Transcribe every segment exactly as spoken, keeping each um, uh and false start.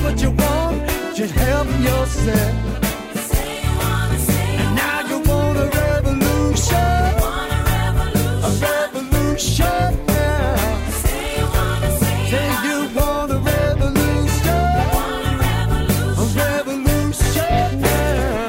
what you want, just help yourself. Say you wanna, say you And now you want a revolution, want a revolution. a revolution now. Say you wanna, say you Say you want a revolution, want a revolution. a revolution now.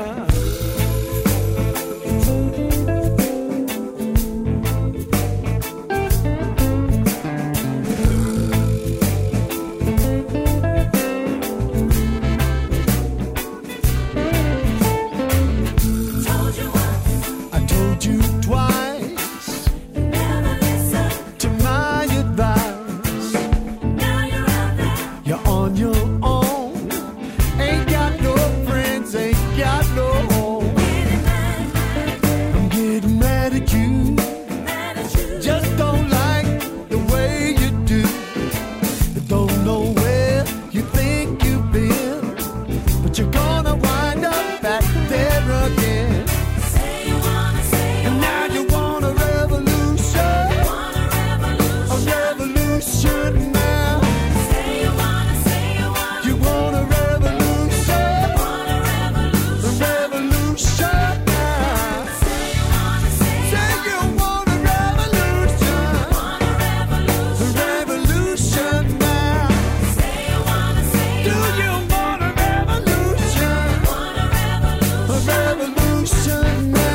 Told you once, I told you twice never listen. to my advice. Now you're out there. You're on your own, ain't got no friends, ain't got no home. Getting mad, I'm getting mad at you, mad at you. just don't like the way you do. Don't know where you think you've been, but you're gonna wind up back there again. Say you wanna, say you And now you want a revolution, want a a revolution. revolution now. Say you wanna, say you want You want a revolution, want a a revolution. revolution now. Say you wanna, say you Say you want a revolution, want a revolution. a revolution now. Say you wanna, say Do you you want a revolution, want a revolution. a revolution now?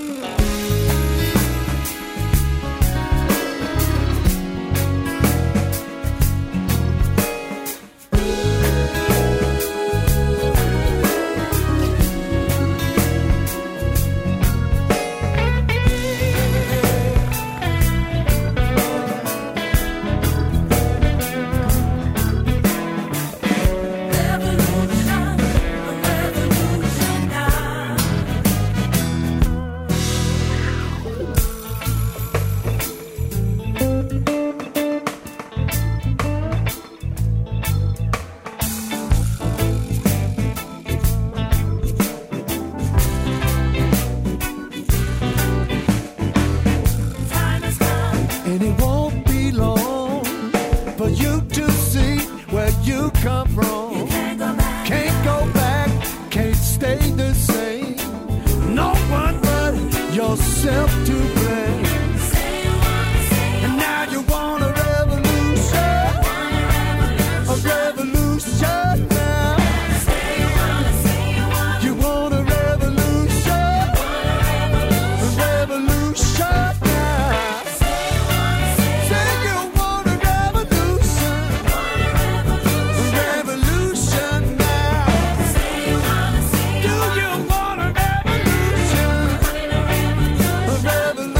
Revolution, a revolution now. Time has come. And it won't be long for you to see where you come from. Can't go back. Can't go back, can't stay the same. No one but yourself to blame. Say you wanna, say you And now you want a revolution, want a revolution. a revolution now. Say you wanna, say you want You want a revolution, want a revolution. a revolution now. Say you wanna, say you Say you want a revolution, want a revolution. a revolution now. Say you wanna, say Do you you want a revolution, want a revolution. a revolution?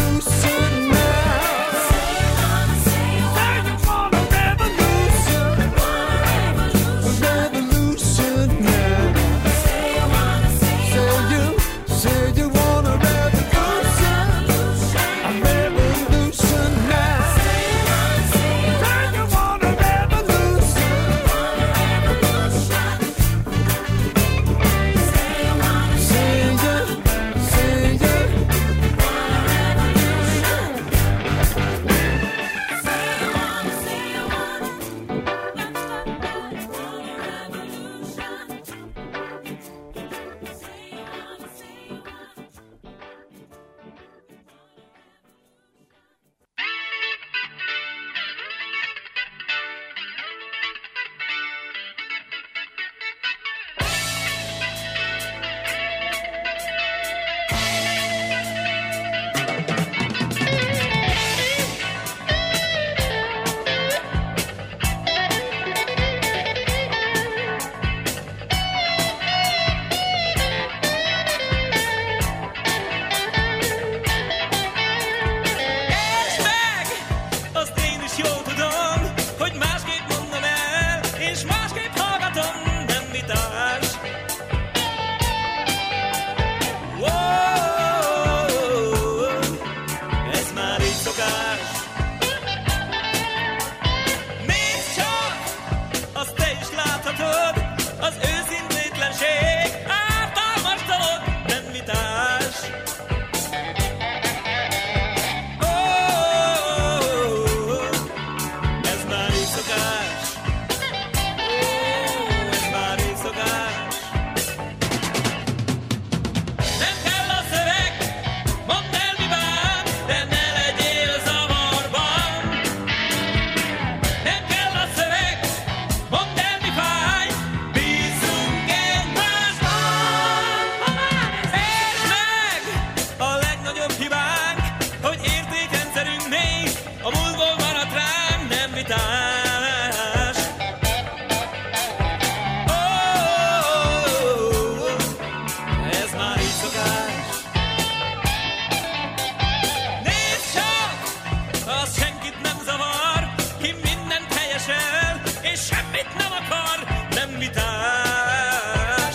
nem vitás.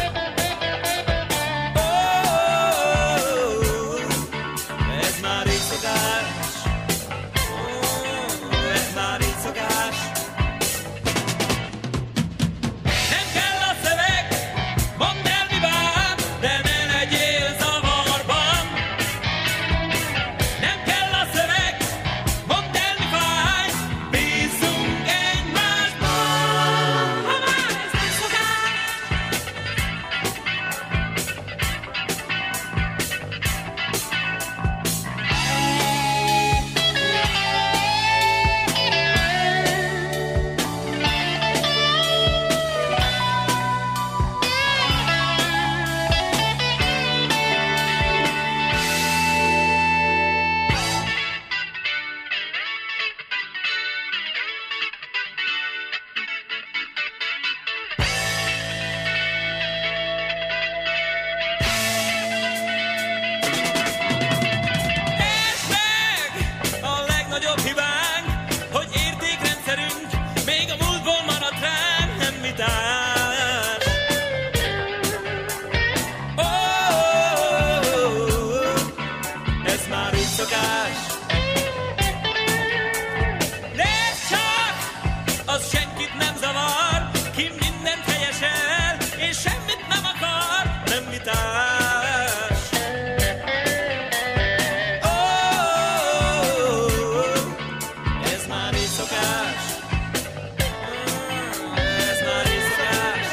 Ó, ez már így szokás. Ó, ez már így szokás. Nem kell a szöveg, mondd el mi vár, de ne legyél zavarban. Nem kell a szöveg, mondd el mi fáj, bízzunk egymásban. Ha már ez nem szokás. És meg a legnagyobb hibánk, hogy értékrendszerünk még a múltból maradt ránk, nem vitás. Ó, ez már úgy szokás. Nézd csak, az senkit nem zavar, ki mindent helyesel, és semmit nem akar, nem vitás. Ó, ez már így szokás. Ó, ez már így szokás.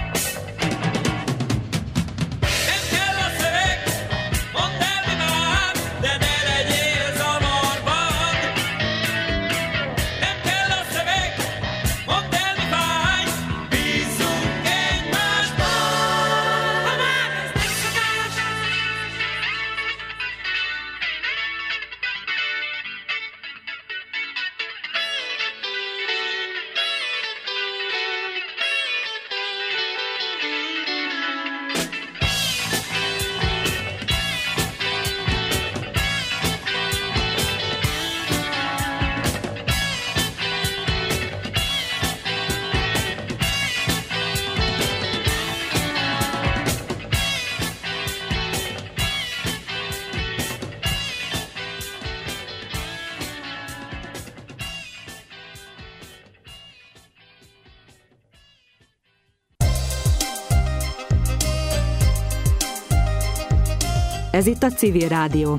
Nem kell a szöveg, mondd el mi vár, de ne legyél zavarban. Nem kell a szöveg, mondd el mi fáj, bízzunk egymásban. Ha már ez nem szokás. Ez itt a Civil Rádió.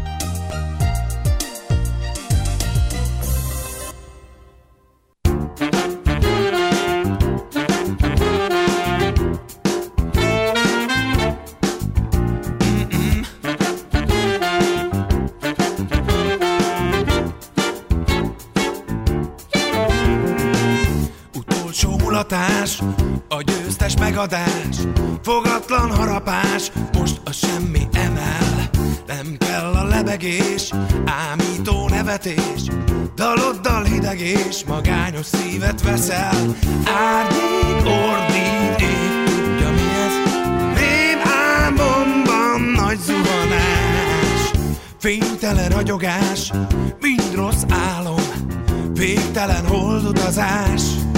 Utolsó mulatás, a győztes megadás, fogatlan harapás, most a semmi emel. Nem kell a lebegés, ámító nevetés, daloddal hideg és magányos szívet veszel. Árnyék, ordít, ég, tudja mi ez, rém álmomban nagy zuhanás. Fénytelen ragyogás, mind rossz álom, végtelen holdutazás.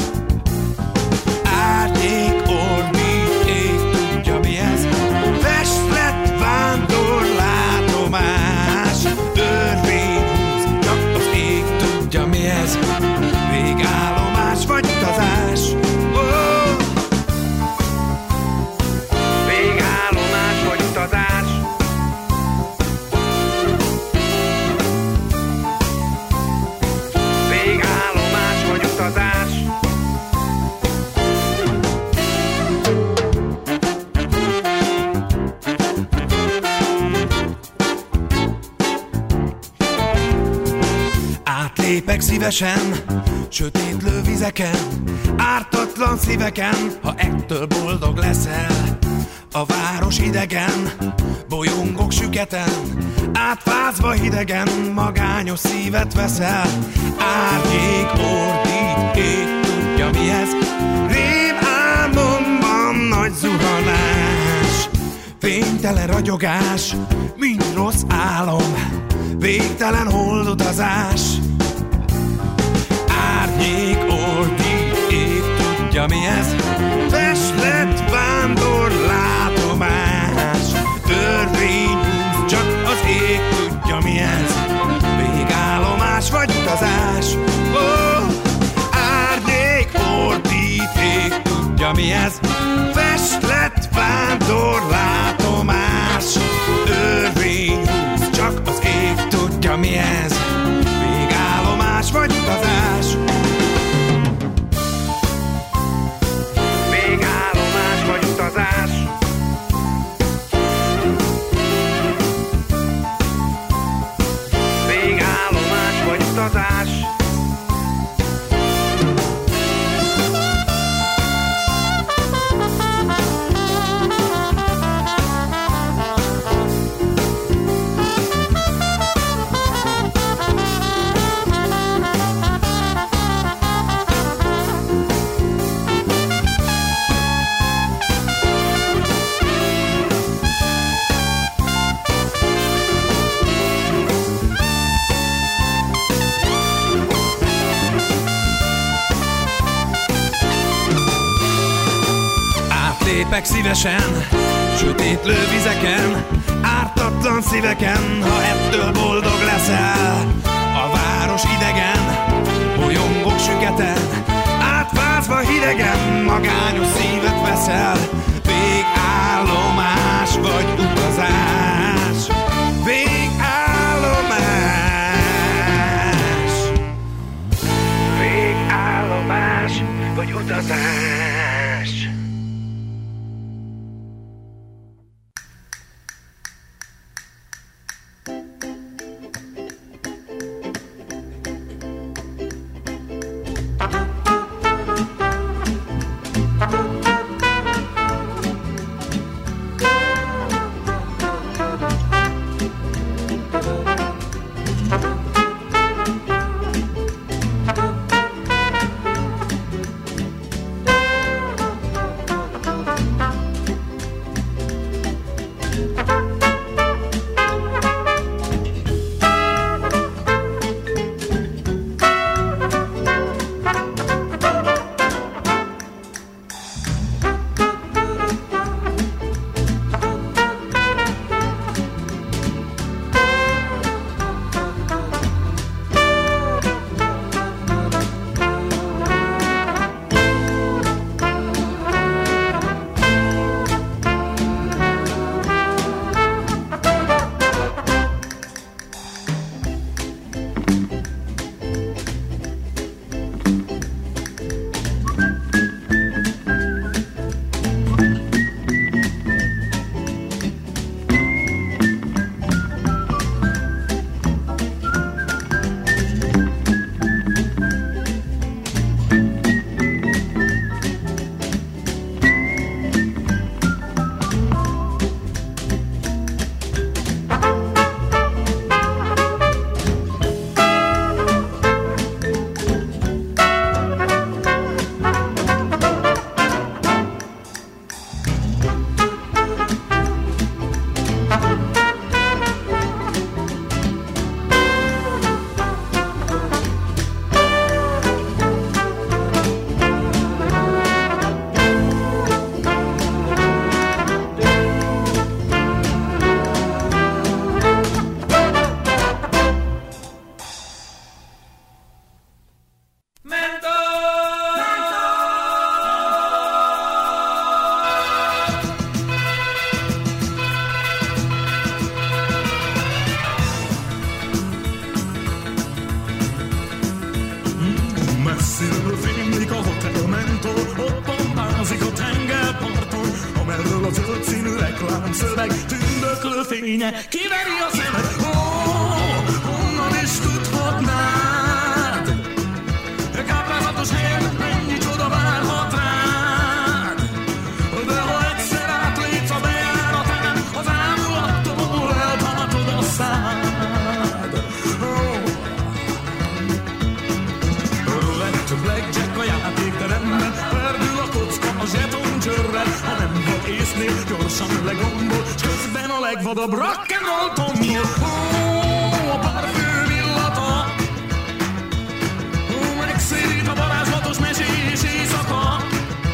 Árnyék, ordít, ég, tudja mi ez, festett vándorlátomás. Örvény húz, csak az ég tudja mi ez, végállomás vagy utazás. Oh! Végállomás vagy utazás. Végállomás vagy utazás. Átlépek szívesen, sötétlő vizeken, ártatlan szíveken, ha ettől boldog leszel. A város idegen, bolyongok süketen, átfázva hidegen, magányos szívet veszel. Árnyék, ordít, ég, tudja mi ez, rém álmomban nagy zuhanás. Fénytelen ragyogás, mind rossz álom, végtelen holdutazás. Árnyék, ordít, ég, tudja tudja mi ez. Festett vándor látomás, törvényhúz, csak az ég tudja mi ez. Végállomás vagy utazás, oh, árnyék, ordíték, tudja mi ez. Festett vándor látomás, törvényhúz, csak az ég tudja mi ez. Végállomás vagy utazás. Végállomás vagy utazás. Végállomás vagy utazás. Lépek szívesen, sötét lővizeken, ártatlan szíveken, ha ettől boldog leszel. A város idegen, bolyongok süketen, átfázva hidegen, magányos szívet veszel. Végállomás vagy utazás. Végállomás. Végállomás vagy utazás. Kiveri a szemed, ó, honnan is tudhatnád? Káprázatos helyen mennyi csoda várhat rád? De ha egyszer átlépsz a bejáratán, az ámulattól eltartod a szád. Roulette, blackjack a játékteremben, perdül a kocka a zsetoncsörrel, ha nem vagy észnél, gyorsan legombol, s közben a legvadabb rock'n'roll tombol. Ó, a parfüm illata, ó, megszérít a varázslatos mesés éjszaka.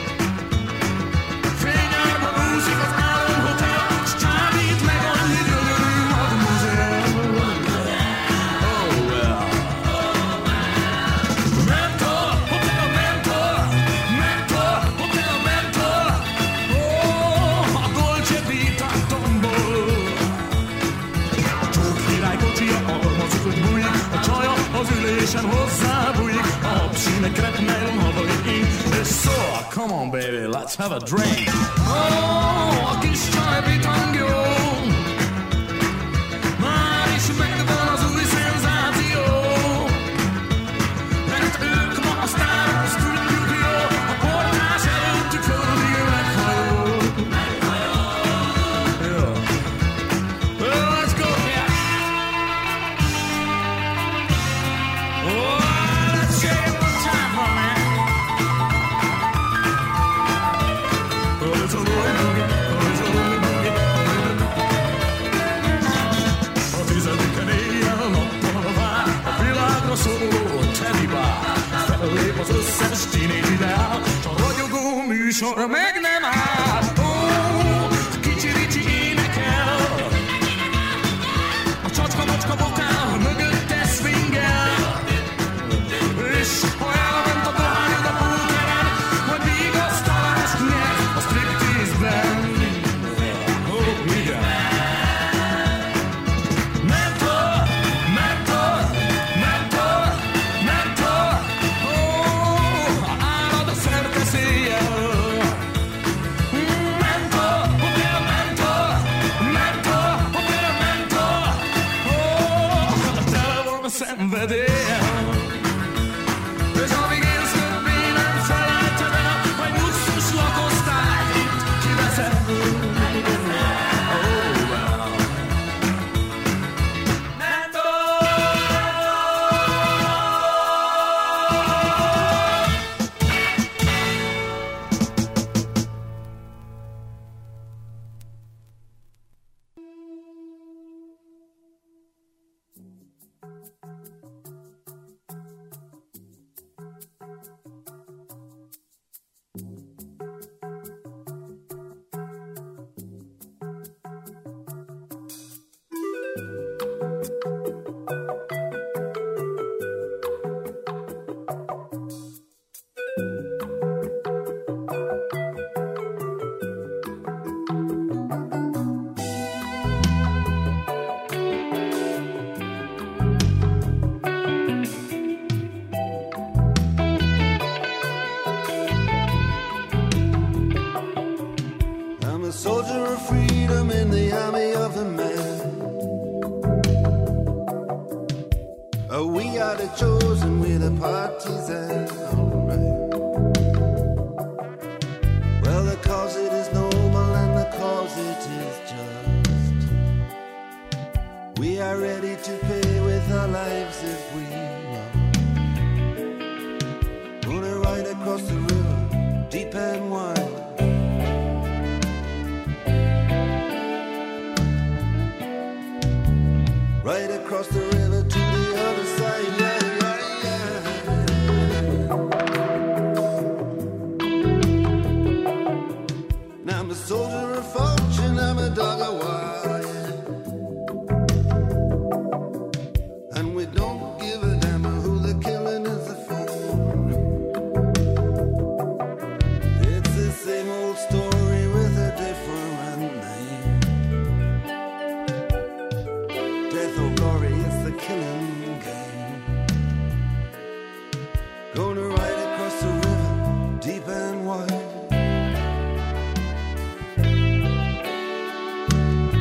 come on, baby, let's have a drink. Oh, a kis csajbitangjó, már is megvan az új szenzáció. Mert ők ma a sztárok, azt tudjuk jó, a portás előttük földi meghajó. Jó. Well, let's go, yeah. Oh, let's shake it one time for me. Oh, it's a boogie boogie, oh, it's a boogie boogie. A tizediken éjjel nappal vár, a világra szóló teli bár. Fellép az összes tínézs ideál, s a ragyogó műsor meg nem áll. Ó, kicsi-ricsi énekel, a csacska-macska vokál mögötte swingel. És ha elment a dohányod a pókeren, majd vigasztalást nyer a striptease-ben. Ó, igen. Mentor, mentor, mentor, mentor. Ó, árad a szerkeszéllyel. Mentor, hoppél a mentor, mentor, hoppél a mentor. Ó, tele van a szenvedéllyel. És amíg élsz többé nem felejted el, majd luxus lakosztály itt kiveszed. Oh, well. I'm a soldier of freedom in the army of the man. Oh, we are the chosen, we're the partisan. Alright. Well, the cause it is noble and the cause it is just. We are ready to pay with our lives if we must. Gonna ride across the river, deep and wide. Right across the river to the other side, yeah, yeah, yeah. Now I'm a soldier of fortune, I'm a dog of war, yeah. And we don't give a damn who the killing is for. It's the same old story with a different name. Death or glory, it's the killing game. Gonna ride across the river, deep and wide.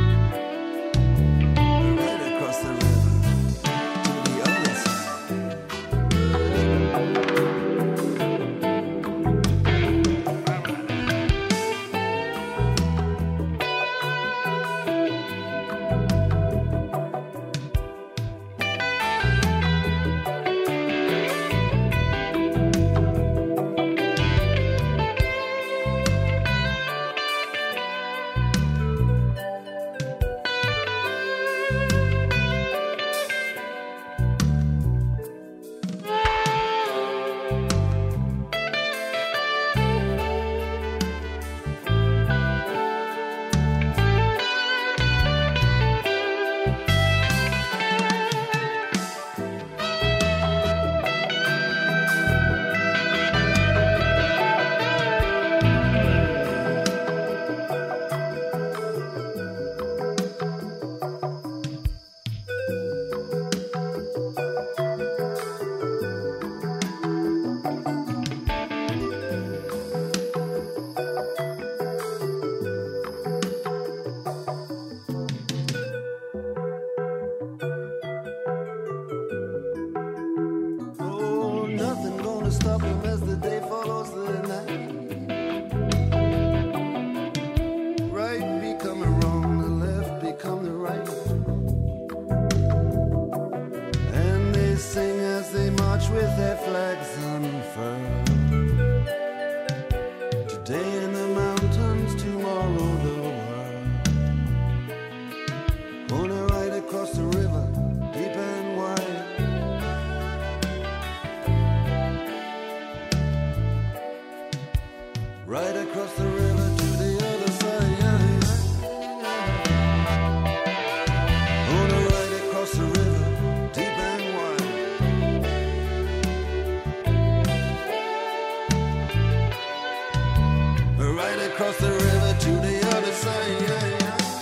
across the river to the other side.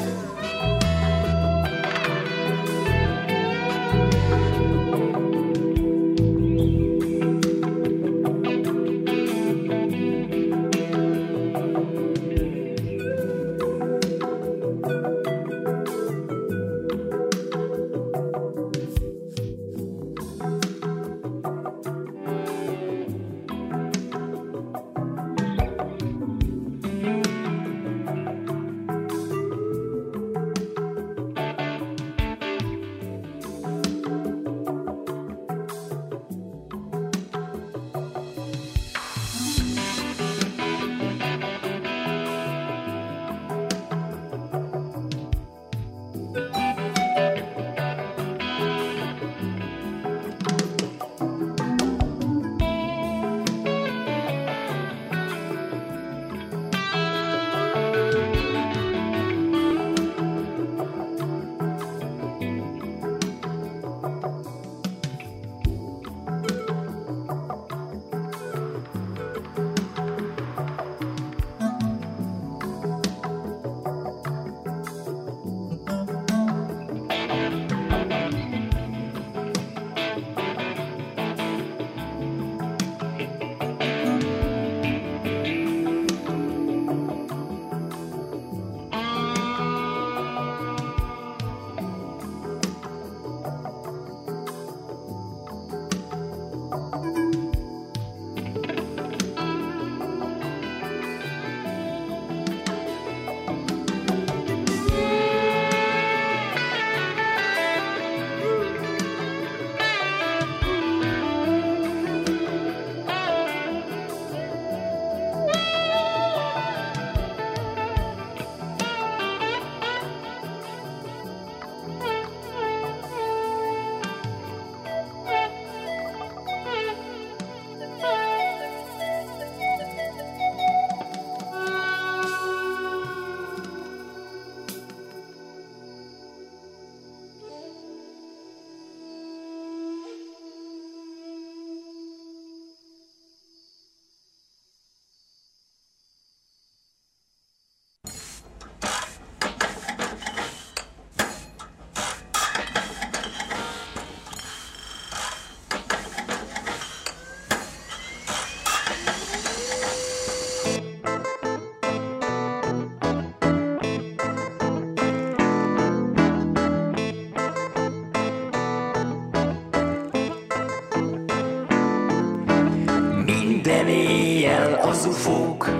az ufók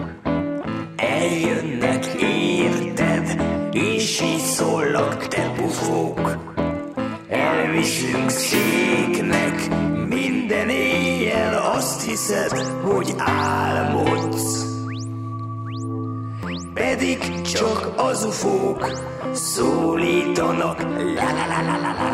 eljönnek érted, és így szólnak, te bufók. Elviszünk széknek minden éjjel, azt hiszed, hogy álmodsz. Pedig csak az ufók szólítanak, la la la la la la.